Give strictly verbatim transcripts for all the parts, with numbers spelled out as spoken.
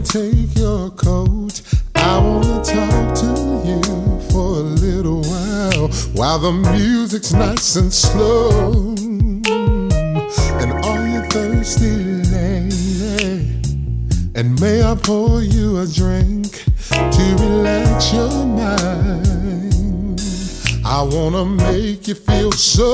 take your coat. I wanna talk to you for a little while, while the music's nice and slow. And are you thirsty, lady? And may I pour you a drink to relax your mind? I wanna make you feel so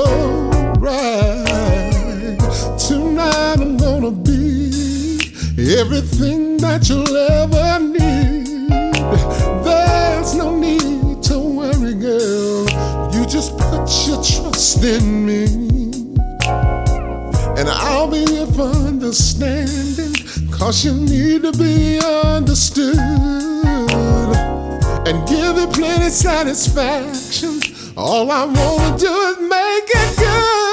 right. Tonight I'm gonna be everything that you'll ever need. There's no need to worry, girl. You just put your trust in me, and I'll be here for understanding, 'cause you need to be understood, and give you plenty satisfaction. All I wanna do is make it good.